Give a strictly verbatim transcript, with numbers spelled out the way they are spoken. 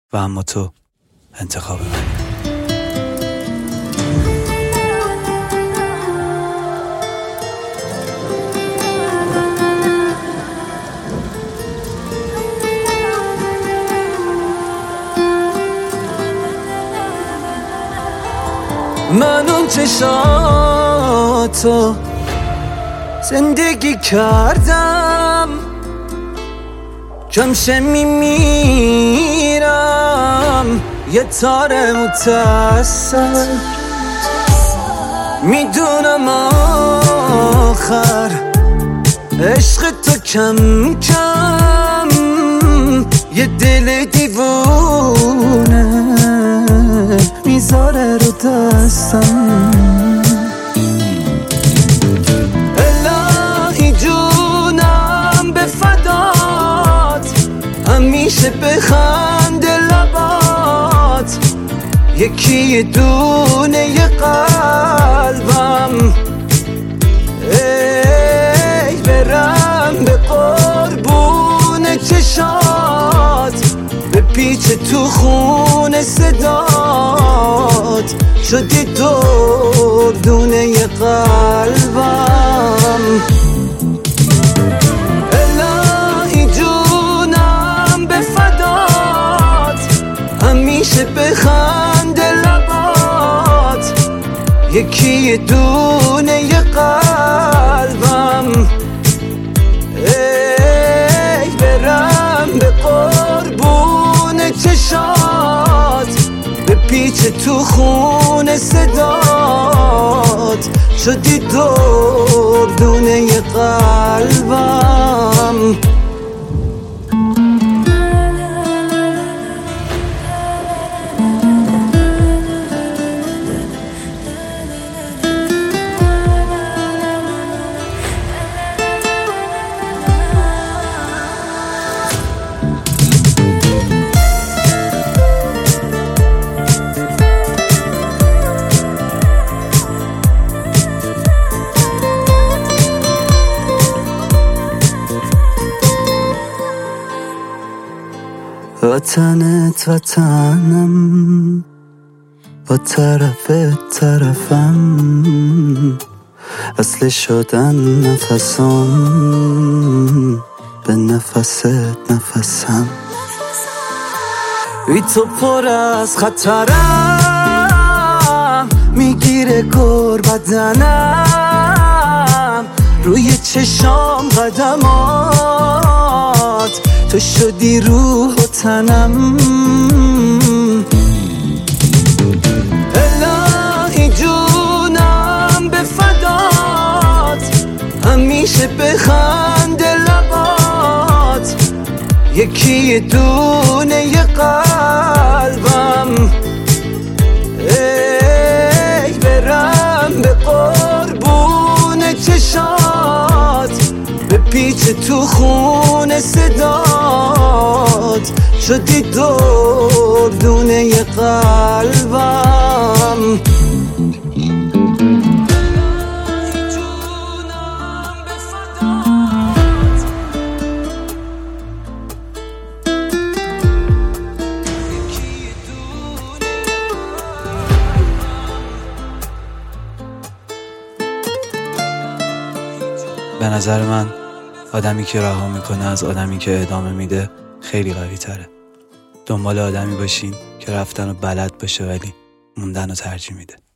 و اما تو انتخاب من. من اون چشاتو زندگی کردم، کمشه میمیرم یه تار متصل. میدونم آخر عشق تو کم کم یه دل دیوونه میذاره رو دستم. الهی جونم به فدات، همیشه بخنده لبات، یکی یه دونه یه قلبم. ای برم به قربون چشات، به پیچ تو خون صدات، شدی دردونه یه قلبم. الهی جونم به فدات، همیشه بخنده لبات، یکی یه دونه یه قلبم. ای برم به قربون چشات، به پیچ تو خون صدات، شدی دردونه یه قلبم. وطنت وطنم، با طرفت طرفم، اصل شدن نفسم، به نفست نفسم. بی تو پر از خطرم، میگیره گر بدنم، روی چشام قدمات، تو شدی روح و تنم. الهی جونم به فدات، همیشه بخنده لبات، یکی یه دونه یه قلبم. ای برم به قربون چشات، به پیچ تو خون صدات، شدی دردونه یه قلبم. به نظر من آدمی که رها میکنه از آدمی که ادامه میده خیلی قوی تره. دنبال آدمی باشین که رفتن رو بلد باشه ولی موندن رو ترجیح میده.